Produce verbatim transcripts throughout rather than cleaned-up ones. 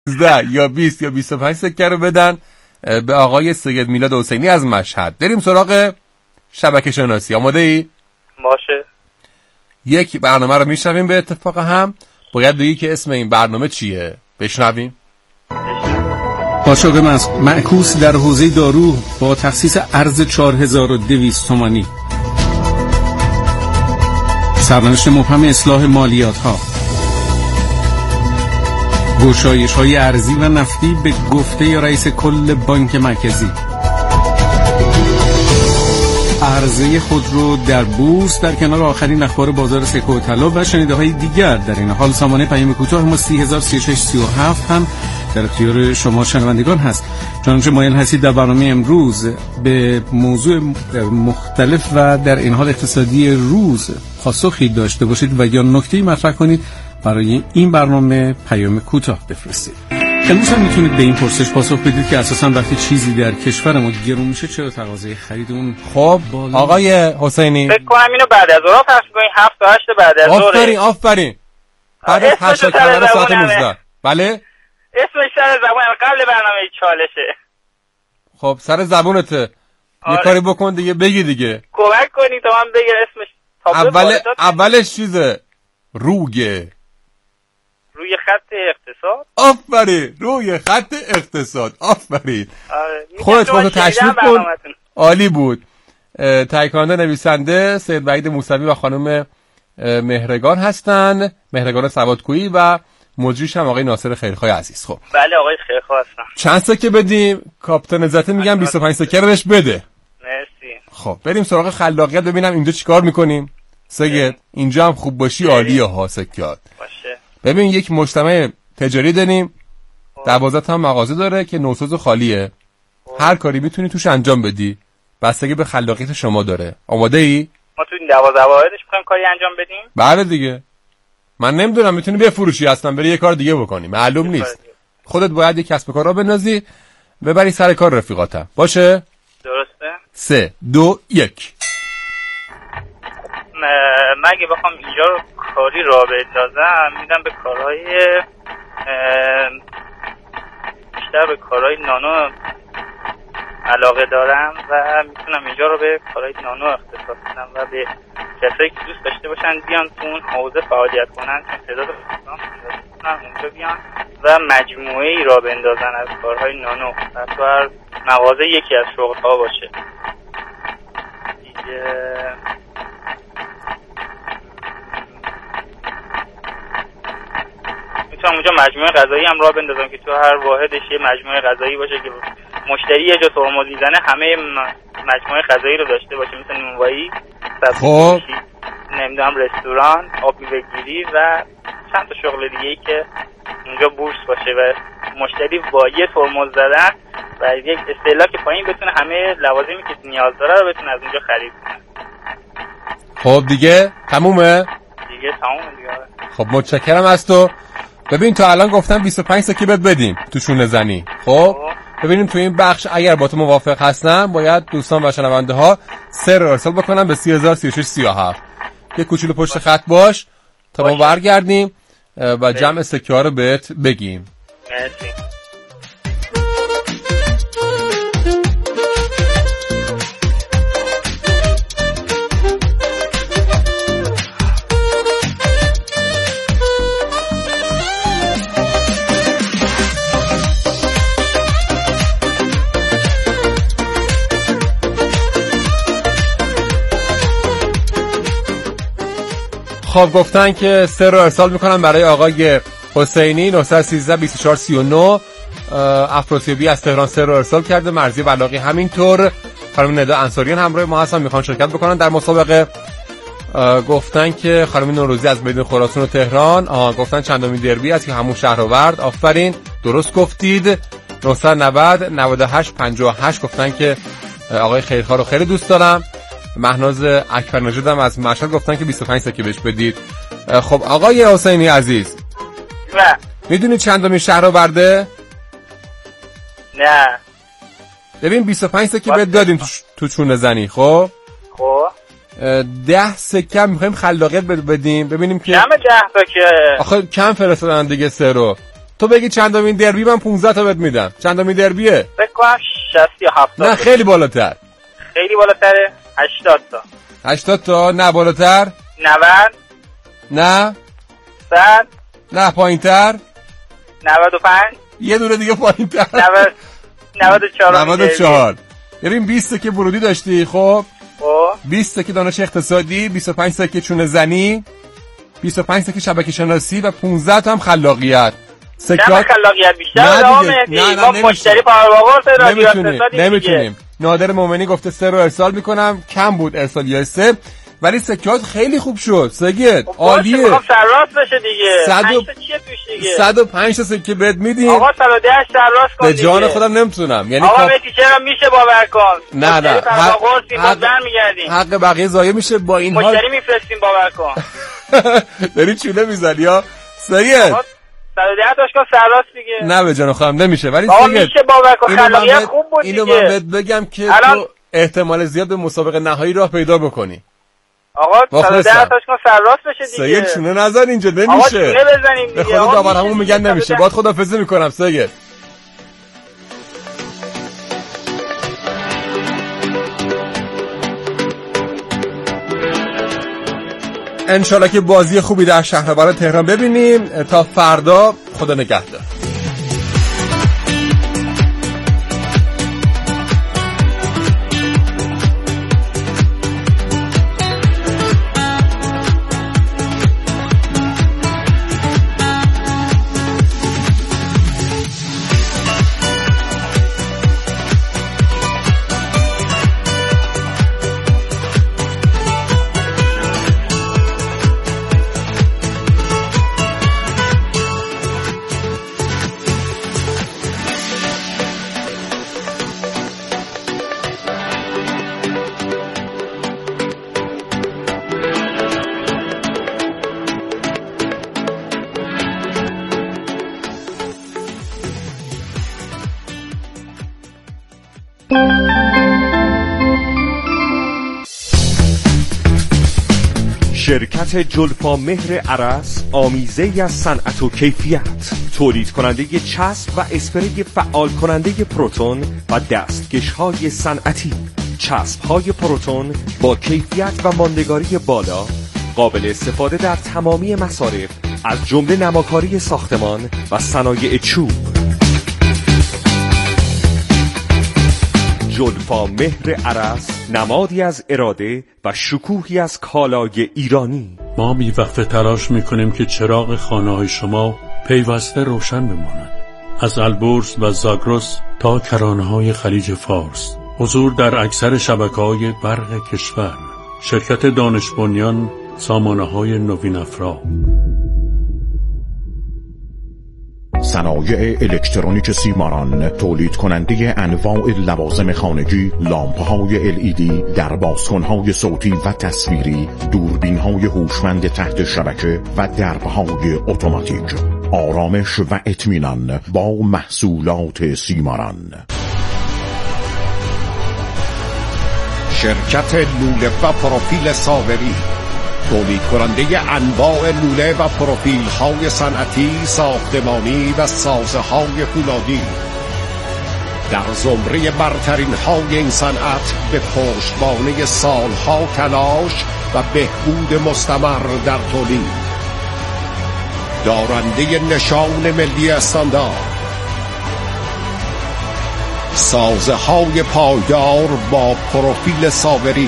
ده یا بیست یا بیست و پنج سکه رو بدن به آقای سید میلاد حسینی از مشهد. بریم سراغ شبکه شناسی. آماده ای؟ باشه. یک برنامه رو میشنویم به اتفاق هم. باید بگی که اسم این برنامه چیه. بشنویم. قاچاق معکوس در حوزه دارو با تخصیص ارز چهار هزار و دویست تومانی. سرنوشت مبهم اصلاح مالیات ها. گشایش های ارزی و نفتی به گفته رئیس کل بانک مرکزی. عرضه خودرو در بورس در کنار آخرین اخبار بازار سکه و طلا و شنیده های دیگر. در این حال سامانه پیام کوتاه ما سی هزار و سی و شش سی و هفت هم در اختیار شما شنوندگان هست. چنانچه مایل هستید در برنامه امروز به موضوع مختلف و در این حال اقتصادی روز پاسخی داشته باشید و یا نکته‌ای مطرح کنید، برای این برنامه پیام کوتاه بفرستید. امروز هم میتونید به این پرسش پاسخ بدید که اساساً وقتی چیزی در کشورمون گرون میشه چرا تقاضای خرید اون خب بالا؟ آقای حسینی فکر کنم اینو بعد از ظهر پخش کنیم. هفت تا هشت بعد از ظهر. آفرین آفرین. بعد از هشت تا ساعت نوزده. بله؟ اسمش سر زبون قبل برنامه چالشه. خب سر زبونته. آره. یه کاری بکن دیگه، بگی دیگه. کمک کنی تا من بگم اسمش. اول اولش چیزه. روگه. روی خط اقتصاد. آفرین. روی خط اقتصاد. آفرین. آره. خودت خودتو تشریف کن. عالی بود. تهیه کننده نویسنده سید وحید موسوی و خانم مهرگان هستن، مهرگان سوادکویی، و مجریش هم آقای ناصر خیرخواه عزیز. خب بله آقای خیرخواه هستم. چند سکه بدیم؟ کاپیتان عزت میگم بیست و پنج سکه رو بهش بده. مرسی. خب بریم سراغ خلاقیت، ببینم اینجا چیکار میکنیم. سید اینجا هم خوب باشی عالیه ها سکیات. باشه. ببین یک مجتمع تجاری داریم، دوازده تا مغازه داره که نوسوز خالیه. هر کاری میتونی توش انجام بدی، بستگی به خلاقیت شما داره. آماده ای؟ ما تو این دوازده واحدش میخوایم کاری انجام بدیم؟ بله دیگه. من نمیدونم، میتونی بفروشی اصلا، بری یه کار دیگه بکنی، معلوم نیست. خودت باید یک کسب و کار را بندازی، ببری سر کار رفیقاتم. باشه؟ درسته. سه دو یک. من اگه بخوام اینجا رو کاری را بندازم میدم به کارهای بیشتر به کارهای نانو علاقه دارم و میتونم اینجا رو به کارهای نانو اختصاص بدم و به کسایی که دوست داشته باشن بیان تو اون حوزه فعالیت کنن، چون تعداد دوستان اونجا بیان و مجموعه ای را بندازن از کارهای نانو و تو هر مغازه یکی از شغل‌ها باشه. دیگه میتونم اونجا مجموعه غذایی هم راه بندازم که تو هر واحدش یه مجموعه غذایی باشه که مشتری یه جا ترمز میزنه همه مجموعه غذایی رو داشته باشه، مثل نونوایی، خب نمیدونم رستوران، آب میوه‌گیری و چند تا شغل دیگه ای که اونجا بورس باشه و مشتری با یه ترمز زدن و یک استهلاک پایین بتونه همه لوازمی که نیاز داره رو بتونه از اونجا خرید کنه. خب دیگه تمومه؟ دیگه تمومه دیگه. خب متشکرم از تو. ببین تو الان گفتم بیست و پنج سکه بهت بدیم تو شونه زنی. خب ببینیم تو این بخش اگر با تو موافق هستن باید دوستان و شنونده ها سر رو ارسال بکنن به سی هزار و سی و شش سی و هفت. یه کوچولو پشت خط باش تا ما برگردیم و جمع سکه ها رو بهت بگیم. مرسی. خب گفتن که سر رو ارسال میکنن برای آقای حسینی. نه یک سه بیست و چهار سی و نه افراسیابی از تهران سر رو ارسال کرده. مرزی بلاغی همینطور. خانم ندا انصاریان همراه ما هستن، میخوان شرکت بکنن در مسابقه. گفتن که خانم نوروزی از میدان خراسان و تهران. آها گفتن چندمین دربی است که همون شهرآورد. آفرین درست گفتید. نه نه صفر نود و هشت پنجاه و هشت گفتن که آقای خیرخواه رو خیلی دوست دارم. مهناز اکبر نژاد هم از مشهد گفتن که بیست و پنج سکه بهش بدید. خب آقای حسینی عزیز نه میدونی چندمین شهرآورده؟ نه. ببین بیست و پنج سکه بهت دادیم تو, تو چونه زنی. خب خب ده سکه میخوایم خلاقیت بدیم ببینیم که کم ده تا که آخه کم فرستادن دیگه سه رو تو بگی چندمین دربی، من پانزده تا بهت میدم. چندمین دربیه؟ فکر کنم شصت یا هفتاد. نه خیلی بالاتر. خیلی بالاتره. هشتاد تا. هشتاد تا؟ نه بالاتر. نود. نه. صد. نه پایینتر. نود و پنج. یه دونه دیگه پایینتر. نود. نود و چهار. نود و چهار. ببین بیست که ورودی داشتی، خب خب بیست که دانش اقتصادی، بیست و پنج تا که چونه زنی، بیست و پنج تا که شبکه شناسی و پانزده تا هم خلاقیت. سکات خلاقیت بیشتر نه ما مشتری پاورباور رادیو اقتصادی نمیتونیم. نادر مومنی گفته سه رو ارسال میکنم، کم بود ارسال یا سه، ولی سکات خیلی خوب شد. سگید عالیه. میخوام سرراست بشه دیگه. صد و چیه توش دیگه؟ صد و پنج تا سکه بهت میدیم. آقا صد و ده سرراست کن به جان خودم نمیتونم. یعنی آقا مهدی چرا میشه باور کن؟ نه نه حق برمیگردیم. حق بقیه ضایع میشه با این حال. مشتری میفرستیم باور کن. داری چونه میزنی ها سگید. صد و ده تاش کن سرراست دیگه. نه به جان خودم نمیشه، ولی سگید میشه باور کن. خلاقیت خوب بود دیگه. اینو من بهت بگم که تو احتمال زیاد به مسابقه نهایی راه پیدا بکنی. آقا صد و ده تاش کن سرراست بشه دیگه. سید چونه نزن اینجا نمیشه. آقا چونه بزنیم دیگه. به خدا داورمون میگن نمیشه. باید خداحافظی میکنم سید. انشالله که بازی خوبی در شهربان تهران ببینیم. تا فردا خدا نگهدار. شرکت جلفا مهر عرس، آمیزه‌ای از صنعت و کیفیت، تولید کننده چسب و اسپری فعال کننده پروتون و دستکش‌های صنعتی. چسب‌های پروتون با کیفیت و ماندگاری بالا، قابل استفاده در تمامی مصارف از جمله نماکاری ساختمان و صنایع چوب. جلفا مهر عرس، نمادی از اراده و شکوهی از کالای ایرانی. ما بی‌وقفه تلاش می‌کنیم که چراغ خانه‌های شما پیوسته روشن بماند. از البرز و زاگرس تا کرانه‌های خلیج فارس، حضور در اکثر شبکه‌های برق کشور. شرکت دانش بنیان، سامانه‌های نوین افرا. صنایع الکترونیک سیماران، تولید کننده انواع لوازم خانگی، لامپ‌های ال ای دی، دربازکن‌های صوتی و تصویری، دوربین‌های هوشمند تحت شبکه و درب‌های اتوماتیک. آرامش و اطمینان با محصولات سیماران. شرکت لوله و پروفیل ساوری، تولید کننده انواع لوله و پروفیل های صنعتی، ساختمانی و سازه های فولادی. در زمره برترین های این صنعت به پشتوانه سالها تلاش و بهبود مستمر در تولید. دارنده نشان ملی استاندارد، سازه های پایدار با پروفیل ساوری.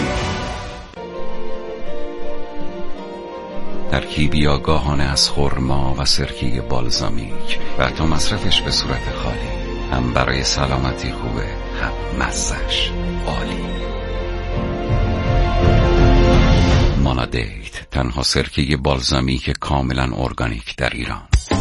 ترکیبی آگاهانه از خرما و سرکه بالزامیک و حتی مصرفش به صورت خالی هم برای سلامتی خوبه، هم مزه‌اش عالی. مانادیت، تنها سرکه بالزامیک کاملا ارگانیک در ایران.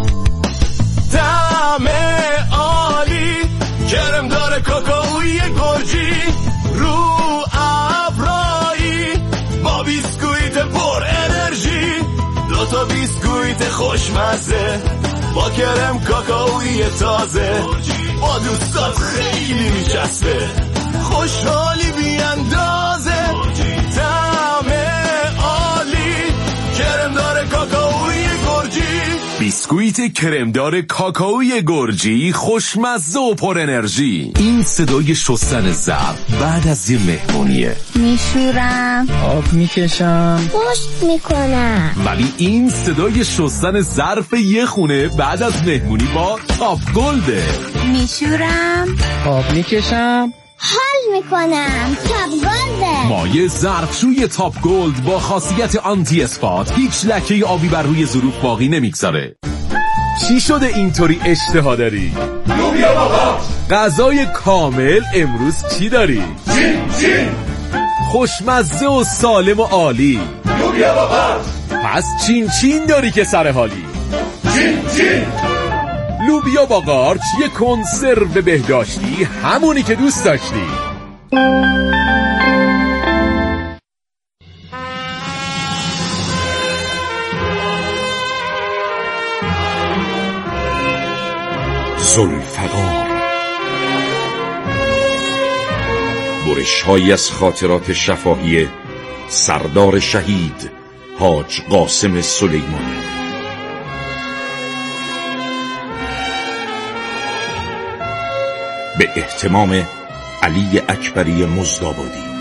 طعم عالی، کرم داره کاکائوی گرجی، رو ابرایی با بیسکویت پر انرژی، دو تا بیسکویت خوشمزه با کرم کاکائوی تازه، با دوستات خیلی میچسبه، خوشحالی بی اندازه. طعم عالی، کرم داره کاکائوی گرجی. بیسکویت کرمدار کاکائوی گرجی خوشمزه و پر انرژی. این صدای شستن ظرف بعد از یه مهمونیه. میشورم، آب میکشم، پشت میکنم. ولی این صدای شستن ظرف یه خونه بعد از مهمونی با تاپ گلده. میشورم، آب میکشم، حال میکنم. تاپ گلده. مایع ظرفشوی تاپ گلد با خاصیت آنتی اسپات هیچ لکه آبی بر روی ظروف باقی نمیگذاره. چی شده اینطوری اشتها داری؟ لوبیا بابا. غذای کامل امروز چی داری؟ چین چین. خوشمزه و سالم و عالی. لوبیا بابا. پس چین چین داری که سر حالی. چین چین. لوبیا با قارچ، یه کنسرو بهداشتی، همونی که دوست داشتی. ذوالفقار، برش‌هایی از خاطرات شفاهی سردار شهید حاج قاسم سلیمانی. به اهتمام علی اکبری مزدابادی.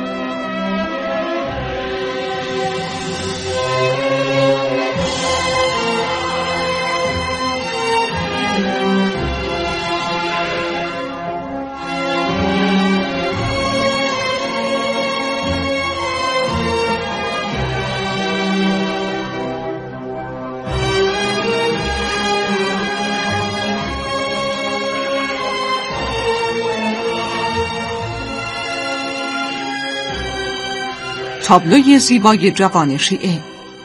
تابلوی زیبای جوان شیعه.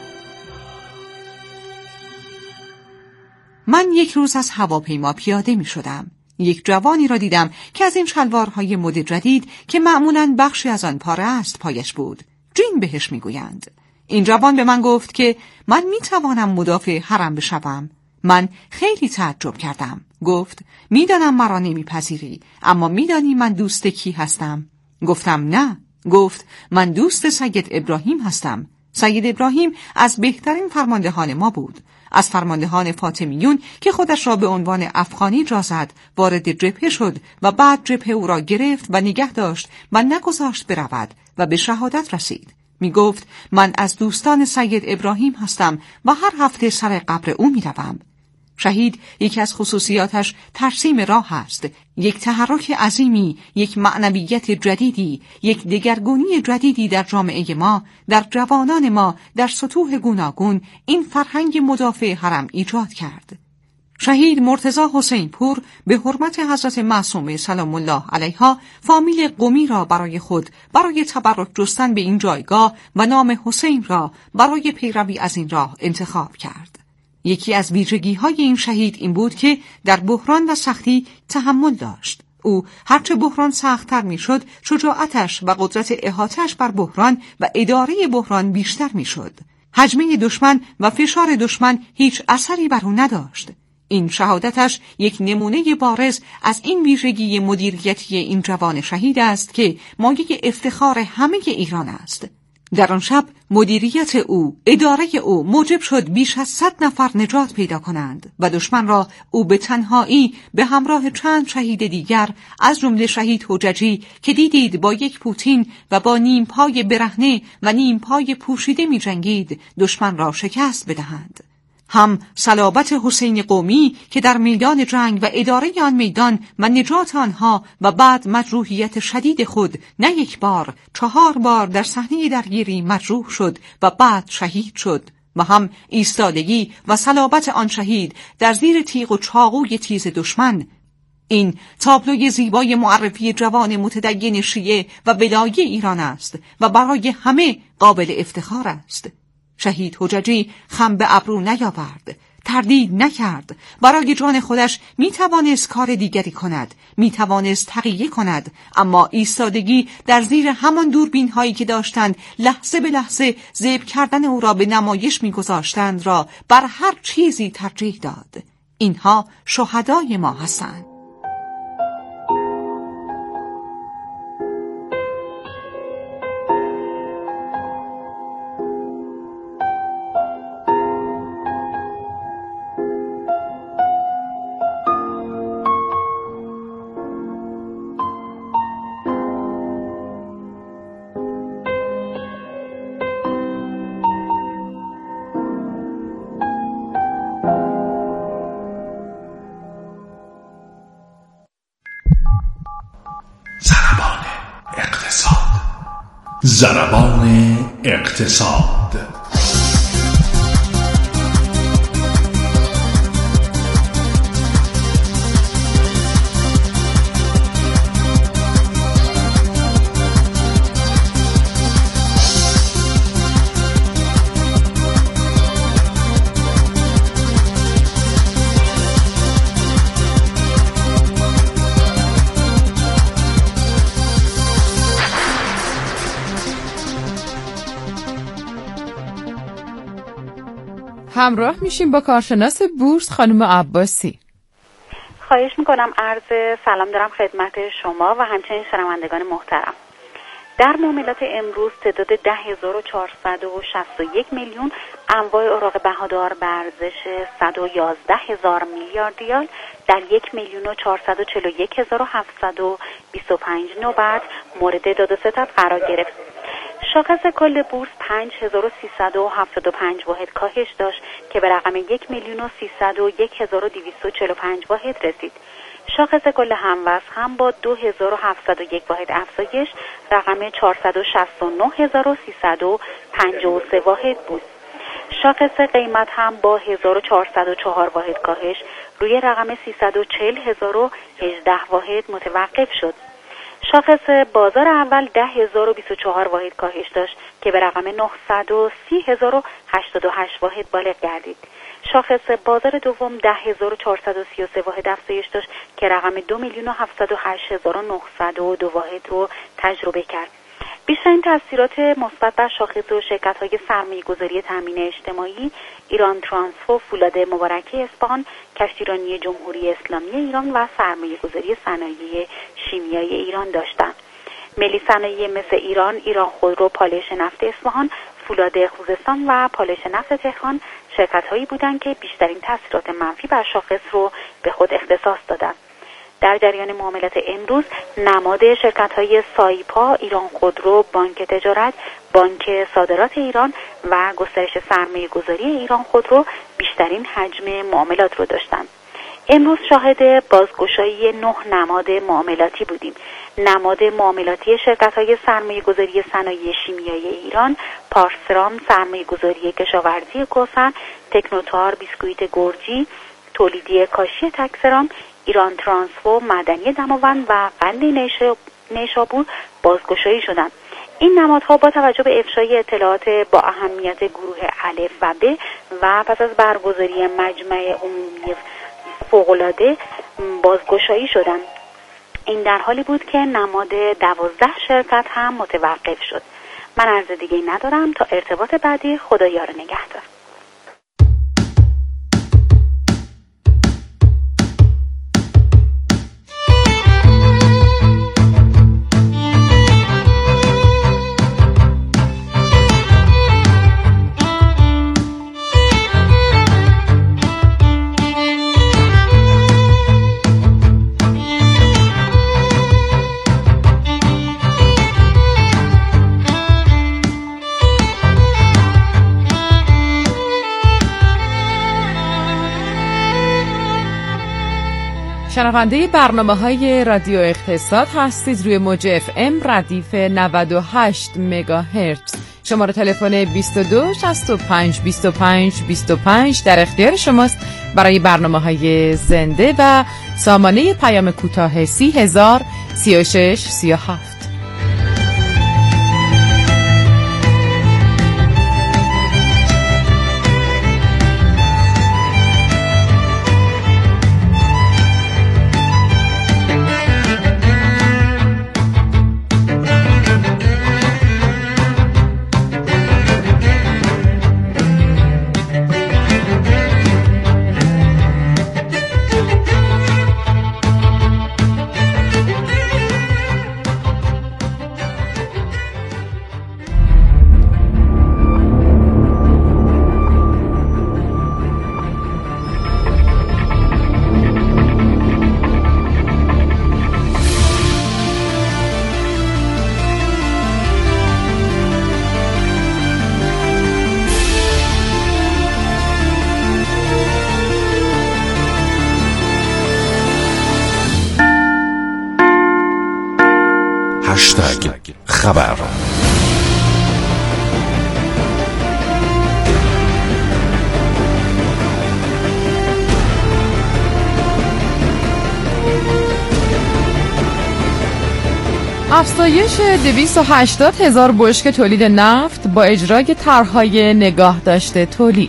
من یک روز از هواپیما پیاده می شدم. یک جوانی را دیدم که از این شلوارهای مد جدید که معمولاً بخشی از آن پاره است پایش بود. جین بهش می گویند. این جوان به من گفت که من می توانم مدافع حرم بشوم. من خیلی تعجب کردم. گفت میدانم مرا نمیپذیری، اما میدانی من دوست کی هستم؟ گفتم نه. گفت من دوست سید ابراهیم هستم. سید ابراهیم از بهترین فرماندهان ما بود، از فرماندهان فاطمیون که خودش را به عنوان افغانی جا زد، وارد جبهه شد و بعد جبهه او را گرفت و نگه داشت و نگذاشت برود و به شهادت رسید. می گفت من از دوستان سید ابراهیم هستم و هر هفته سر قبر او می روم. شهید یکی از خصوصیاتش ترسیم راه است، یک تحرک عظیمی، یک معنویت جدیدی، یک دگرگونی جدیدی در جامعه ما، در جوانان ما، در سطوح گوناگون این فرهنگ مدافع حرم ایجاد کرد. شهید مرتضی حسین پور به حرمت حضرت معصومه سلام الله علیها فامیل قمی را برای خود برای تبرک جستن به این جایگاه و نام حسین را برای پیروی از این راه انتخاب کرد. یکی از ویژگی‌های این شهید این بود که در بحران و سختی تحمل داشت. او هرچه بحران سخت‌تر می‌شد، شجاعتش و قدرت احاطه‌اش بر بحران و اداره بحران بیشتر می‌شد. هجمه دشمن و فشار دشمن هیچ اثری بر او نداشت. این شهادتش یک نمونه بارز از این ویژگی مدیریتی این جوان شهید است که مایه افتخار همه ایران است. در آن شب مدیریت او، اداره او موجب شد بیش از صد نفر نجات پیدا کنند و دشمن را او به تنهایی به همراه چند شهید دیگر از جمله شهید حججی که دیدید با یک پوتین و با نیم پای برهنه و نیم پای پوشیده می جنگید، دشمن را شکست بدهند. هم صلابت حسین قومی که در میدان جنگ و اداره آن میدان و نجات آنها و بعد مجروحیت شدید خود نه یک بار، چهار بار در صحنه درگیری مجروح شد و بعد شهید شد، و هم ایستادگی و صلابت آن شهید در زیر تیغ و چاقوی تیز دشمن. این تابلوی زیبای معرفی جوان متدین شیعه و ولایی ایران است و برای همه قابل افتخار است. شهید حججی خم به ابرو نیاورد، تردید نکرد. برای جان خودش می توانست کار دیگری کند، می توانست تقیه کند، اما ایستادگی در زیر همان دوربین هایی که داشتند لحظه به لحظه ذبح کردن او را به نمایش می گذاشتند را بر هر چیزی ترجیح داد. اینها شهدای ما هستند. ضربان اقتصاد. همراه میشیم با کارشناس بورس خانم عباسی. خواهش میکنم. عرض سلام دارم خدمت شما و همچنین شنوندگان محترم. در معاملات امروز تعداد ده هزار و چهارصد و شصت و یک میلیون انواع اوراق بهادار به ارزش صد و یازده هزار میلیارد ریال در یک میلیون و چهارصد و چهل و یک هزار و هفتصد و بیست و پنج نوبت مورد داد و ستد قرار گرفت. شاخص کل بورس پنج هزار و سیصد و هفتاد و پنج واحد کاهش داشت که به رقم یک میلیون و سیصد و یک هزار و دویست و چهل و پنج واحد رسید. شاخص کل هموزن هم با دو هزار و هفتصد و یک واحد افزایش رقم چهارصد و شصت و نه هزار و سیصد و پنجاه و سه واحد بود. شاخص قیمت هم با هزار و چهارصد و چهار واحد کاهش روی رقم سیصد و چهل هزار و هجده واحد متوقف شد. شاخص بازار اول ده هزار و بیست و چهار واحد کاهش داشت که به رقم نهصد و سی هزار و هشتاد و هشت واحد بالغ گردید. شاخص بازار دوم ده هزار و چهارصد و سی و سه واحد افزایش داشت که رقم دو میلیون و هفتصد و هشت هزار و نهصد و دو واحد رو تجربه کرد. بیشترین تاثیرات مثبت بر شاخص و شرکت‌های سرمایه‌گذاری تامین اجتماعی، ایران ترانسفو، فولاد مبارکه اصفهان، کشتیرانی جمهوری اسلامی ایران و سرمایه‌گذاری صنایع شیمیایی ایران داشتند. ملی صنایع مثل ایران، ایران خودرو، پالایش نفت اصفهان، فولاد خوزستان و پالایش نفت تهران شرکت‌هایی بودند که بیشترین تاثیرات منفی بر شاخص رو به خود اختصاص دادند. در جریان معاملات امروز نماد شرکت‌های سایپا، ایران خودرو، بانک تجارت، بانک صادرات ایران و گسترش سرمایه‌گذاری ایران خودرو بیشترین حجم معاملات رو داشتند. امروز شاهد بازگشایی نه نماد معاملاتی بودیم. نماد معاملاتی شرکت‌های سرمایه‌گذاری صنایع شیمیایی ایران، پارسرام، سرمایه‌گذاری کشاورزی کوثر، تکنوتار، بیسکویت گرجی، تولیدی کاشی تکسرام، ایران ترانسفو، معدنی دماوند و قند نیشابور بازگشایی شدند. این نمادها با توجه به افشای اطلاعات با اهمیت گروه الف و ب و پس از برگزاری مجمع عمومی فوق‌العاده بازگشایی شدند. این در حالی بود که نماد دوازده شرکت هم متوقف شد. من عرض دیگه ندارم. تا ارتباط بعدی، خدایار نگهدار. شنونده برنامه های رادیو اقتصاد هستید روی موج اف ام ردیف نود و هشت مگاهرتز. شماره تلفن بیست و دو شصت و پنج بیست و پنج بیست و پنج در اختیار شماست برای برنامه های زنده و سامانه پیام کوتاه سی هزار سی و شش سی و هفت. هشتگ خبر. افزایش دویست و هشتاد هزار بشکه تولید نفت با اجرای طرح‌های نگاه داشته تولید.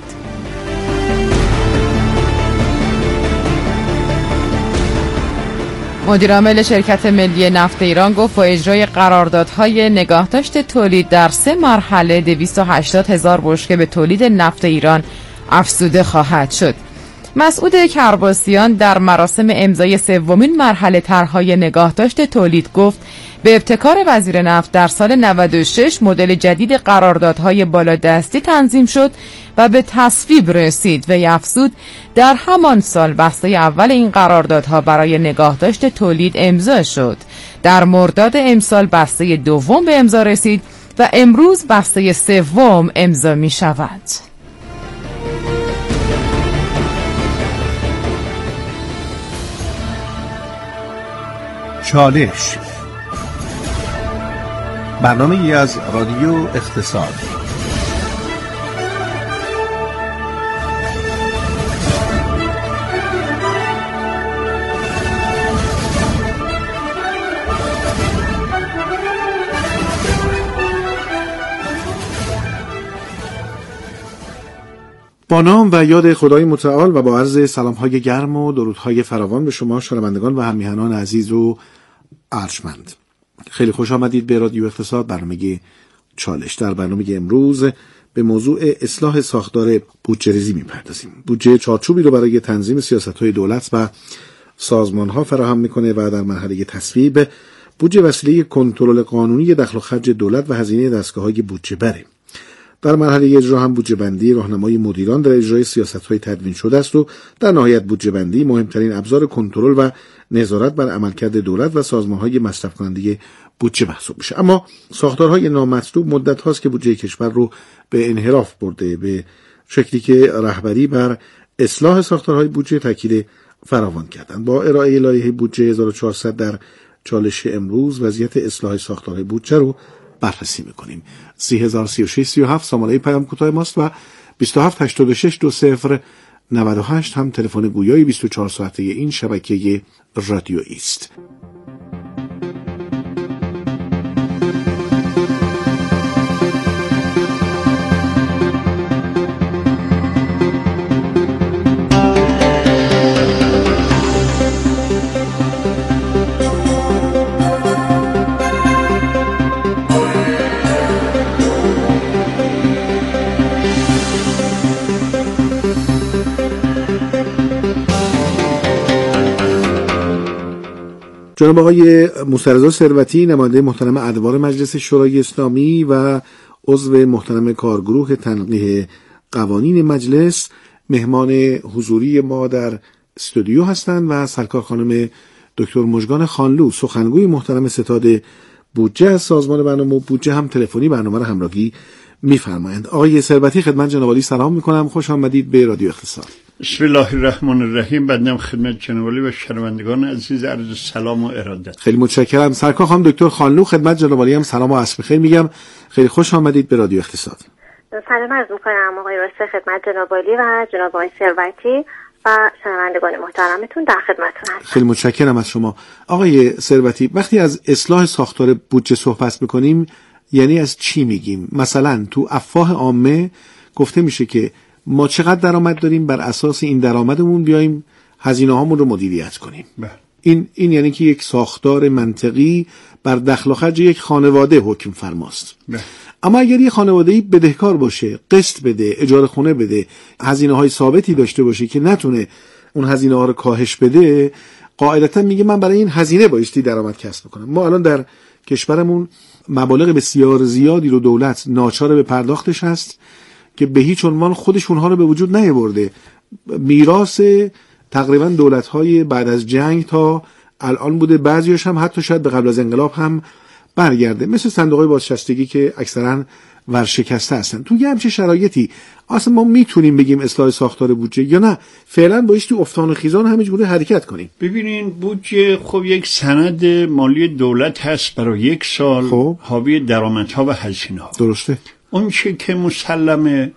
مدیرعامل شرکت ملی نفت ایران گفت با اجرای قراردادهای نگاه داشته تولید در سه مرحله دویست و هشتاد هزار بشکه به تولید نفت ایران افزوده خواهد شد. مسعود کرباسیان در مراسم امضای سومین مرحله طرح‌های نگاه داشته تولید گفت به ابتکار وزیر نفت در سال نود و شش مدل جدید قراردادهای بالادستی تنظیم شد و به تصویب رسید و افزود در همان سال بسته اول این قراردادها برای نگاه داشته تولید امضا شد. در مرداد امسال بسته دوم به امضا رسید و امروز بسته سوم امضا می شود. چالش برنامه ای از رادیو اقتصاد. با نام و یاد خدای متعال و با عرض سلام‌های گرم و درودهای فراوان به شما شنوندگان و هم‌میهنان عزیز و ارجمند، خیلی خوش آمدید به رادیو اقتصاد، برنامه چالش. در برنامه امروز به موضوع اصلاح ساختار بودجه ریزی می‌پردازیم. بودجه چارچوبی رو برای تنظیم سیاست‌های دولت و سازمان‌ها فراهم می‌کنه و در مرحله تصویب بودجه وسیله کنترل قانونی دخل و خرج دولت و هزینه دستگاه‌های بودجه بره. در مرحله اجرا هم بودجه بندی راهنمای مدیران در اجرای سیاست‌های تدوین شده است و در نهایت بودجه بندی مهمترین ابزار کنترل و نظارت بر عملکرد دولت و سازمان‌های مصرف کننده بودجه محسوب میشه. اما ساختارهای نامطلوب مدت هاست که بودجه کشور رو به انحراف برده، به شکلی که رهبری بر اصلاح ساختارهای بودجه تاکید فراوان کردن. با ارائه لایحه بودجه هزار و چهارصد در چالش امروز وضعیت اصلاح ساختارهای بودجه رو بررسی میکنیم. سی هزار سی و شش سی و هفت سامانه پیام کوتاه ماست و بیست و هفت هشتاد و شش دو صفر نود و هشت هم تلفن گویای بیست و چهار ساعته این شبکه رادیویی است. جناب آقای موسی رضا ثروتی، نماینده محترم ادوار مجلس شورای اسلامی و عضو محترم کارگروه تنقیح قوانین مجلس، مهمان حضوری ما در استودیو هستند و سرکار خانم دکتر مژگان خانلو، سخنگوی محترم ستاد بودجه از سازمان برنامه بودجه، هم تلفنی برنامه را همراهی می‌فرمایند. آقای ثروتی، خدمت جناب عالی سلام می‌کنم، خوش آمدید به رادیو اقتصاد. بسم الله الرحمن الرحیم. بعدم خدمت جناب عالی و شنوندگان عزیز عرض سلام و ارادت. خیلی متشکرم. سرکار خانم دکتر خانلو، خدمت جناب عالی هم سلام و عصر بخیر میگم. خیلی خوش آمدید به رادیو اقتصاد. سلام عرض می‌کنم آقای راسته، خدمت جناب عالی و جناب آقای ثروتی و شنوندگان محترمتون در خدمتتون هستم. خیلی متشکرم از شما. آقای ثروتی، وقتی از اصلاح ساختار بودجه صحبت می‌کنیم یعنی از چی میگیم؟ مثلا تو افواه عامه گفته میشه که ما چقدر درآمد داریم، بر اساس این درآمدمون بیایم هزینه‌هامون رو مدیریت کنیم. بله. این این یعنی که یک ساختار منطقی بر دخل و خرج یک خانواده حکم فرماست. بله. اما اگر یک خانواده‌ای بدهکار باشه، قسط بده، اجاره خونه بده، هزینه‌های ثابتی داشته باشه که نتونه اون هزینه‌ها رو کاهش بده، قاعدتاً میگه من برای این هزینه بایستی درآمد کسب کنم. ما الان در کشورمون مبالغ بسیار زیادی رو دولت ناچار به پرداختش هست که به هیچ عنوان خودش اونها رو به وجود نیاورده. میراث تقریبا دولت‌های بعد از جنگ تا الان بوده، بعضیش هم حتی شاید به قبل از انقلاب هم برگرده، مثل صندوق‌های بازنشستگی که اکثرا ورشکسته هستن. تو یه همچین شرایطی اصلا ما میتونیم بگیم اصلاح ساختار بودجه یا نه فعلا بایستی افتان و خیزان همینجوری حرکت کنیم؟ ببینین، بودجه خب یک سند مالی دولت هست برای یک سال، خب حاوی درآمدها و هزینه‌ها. درسته. اون چه که مسلمه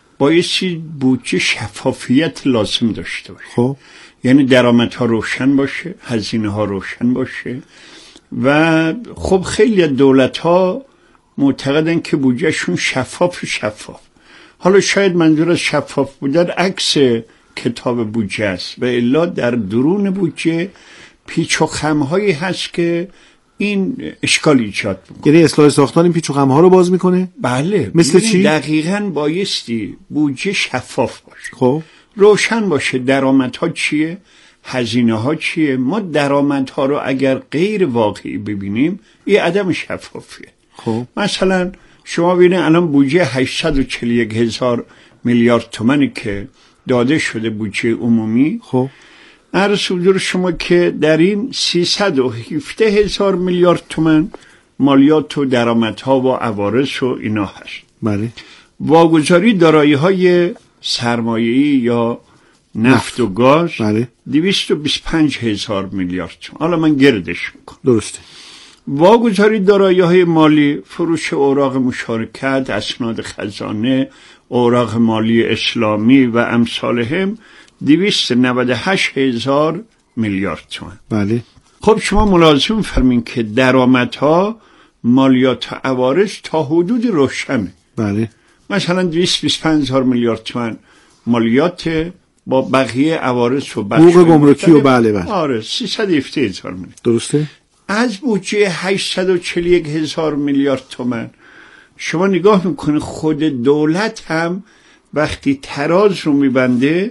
بایستی بودجه شفافیت لازم داشته باشه. خب یعنی درآمدها روشن باشه، هزینه‌ها روشن باشه و خب خیلی دولت ها معتقدن که بودجهشون شفاف شفاف. حالا شاید منظور از شفاف بودن عکس کتاب بودجه است و الا در درون بودجه پیچ و خم‌هایی هست که این اشکال ایجاد میکنه. یعنی اصلاح ساختار این پیچ و خم‌ها رو باز میکنه؟ بله. مثل چی؟ دقیقاً بایستی بودجه شفاف باشه، خب روشن باشه. درآمدها چیه، هزینه ها چیه. ما درآمدها رو اگر غیر واقعی ببینیم این عدم شفافیه. خب مثلا شما ببینید الان بودجه هشتصد و چهل و یک هزار میلیارد تومانی که داده شده بودجه عمومی، خب عرض حضور شما که در این سیصد و هفده هزار میلیارد تومان مالیات و درآمدها و عوارض و اینا هست. بله. واگذاری دارایی‌های سرمایه‌ای یا نفت و گاز بله. دویست و بیست و پنج هزار میلیارد تومان. حالا من گردش میکنم. درسته. واگذاری دارایی‌های مالی، فروش اوراق مشارکت، اسناد خزانه، اوراق مالی اسلامی و امثالهم دویست و نود و هشت هزار میلیارد تومان. بله. خب شما ملاحظه فرمین که درآمدها، مالیات و عوارض تا حدود روشنه. بله. مثلا دویست و بیست و پنج هزار میلیارد تومان مالیات با بقیه عوارض و حقوق گمرکی و بله بله. آره سیصد و هفده هزار میلیارد. درسته. از بودجه هشتصد و چهل و یک هزار میلیارد تومان شما نگاه میکنه خود دولت هم وقتی تراز رو میبنده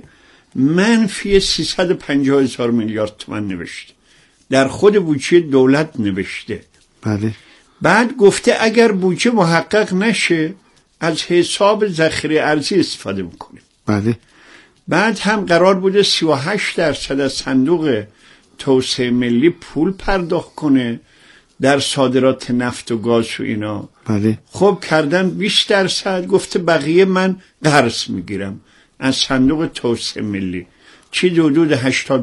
منفی سیصد و پنجاه هزار میلیارد تومان نوشته، در خود بودجه دولت نوشته. بله. بعد گفته اگر بودجه محقق نشه از حساب ذخیره ارزی استفاده میکنه. بله. بعد هم قرار بوده سی و هشت درصد از صندوق توسعه ملی پول پرداخت کنه در صادرات نفت و گاز و اینا. بله. خب کردن بیست درصد، گفته بقیه من قرض میگیرم از صندوق توسعه ملی، چی حدود هشتاد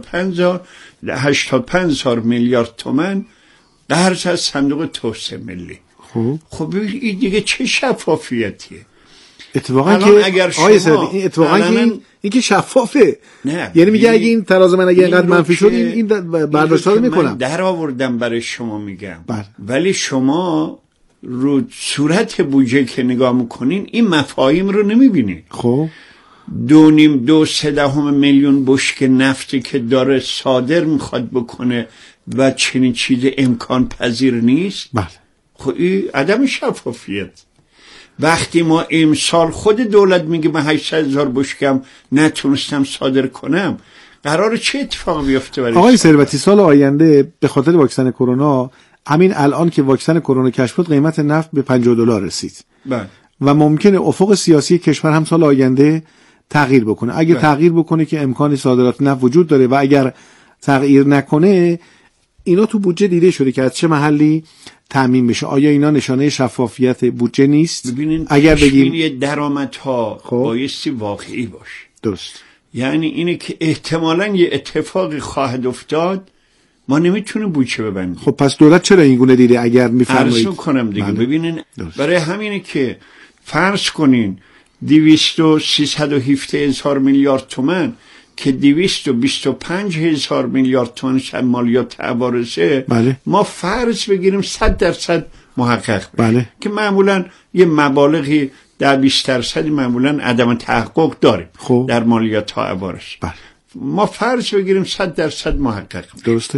و پنج هزار میلیارد تومان قرض از صندوق توسعه ملی. خب خب این دیگه چه شفافیتیه؟ اتفاقا که اگر شما این اتفاقا که این, این که شفافه. نه یعنی میگه اگه این تراز من اگه اینقدر منفی شد این, این برداشت رو میکنم. من در آوردم برای شما میگم. بله. ولی شما رو صورت بودجه که نگاه میکنین این مفاهیم رو نمیبینید. خب دو نیم دو سه دهم میلیون بشک نفتی که داره صادر میخواد بکنه و چنین چیز امکان پذیر نیست. بله. خب این عدم شفافیت. وقتی ما امسال خود دولت میگه من هشتصد هزار بشکم نتونستم صادر کنم، قرار چه اتفاقی بیفته برای آقای ثروتی؟ سال آینده به خاطر واکسن کرونا، همین الان که واکسن کرونا کشف شد قیمت نفت به پنجاه دلار رسید. بله. و ممکنه افق سیاسی کشور هم سال آینده تغییر بکنه. اگه تغییر بکنه که امکان صادرات نفت وجود داره و اگر تغییر نکنه اینا تو بودجه دیده شده که از چه محلی تامین بشه. آیا اینا نشانه شفافیت بودجه نیست؟ ببینین اگر بگیم درآمدها خب. بایستی واقعی باشه. درست. یعنی اینه که احتمالاً یه اتفاقی خواهد افتاد، ما نمیتونیم بودجه ببندیم. خب پس دولت چرا این گونه دیده؟ اگر میفرمایید عرض کنم دیگه. بله. ببینین درست. برای همینه که فرض کنین دویست و سیصد و هفده هزار میلیارد تومان که دویست و بیست و پنج هزار میلیارد تومانش مالیات عوارضه، بله. ما فرض بگیریم صد درصد محقق بشه. بله. که معمولا یه مبالغی در بیست درصد معمولا عدم تحقق داره. خب. در مالیات ها عوارض. بله. ما فرض بگیریم صد درصد محقق بشه. درسته.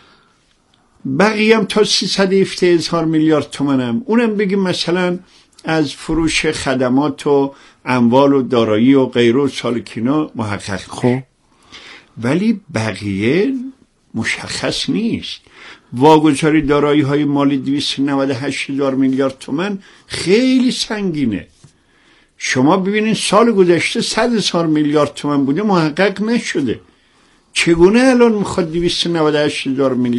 بقیه هم تا سیصد و هفده هزار میلیارد تومانم، اونم بگیم مثلا از فروش خدمات و اموال و دارایی و غیره و سالکینا محقق. خب ولی بقیه مشخص نیست. واگذاری دارایی های مالی دویست و نود و هشت هزار میلیارد تومان خیلی سنگینه. شما ببینید سال گذشته صد هزار میلیارد تومان بوده محقق نشده، چگونه الان میخواد دویست و نود و هشت هزار میلیارد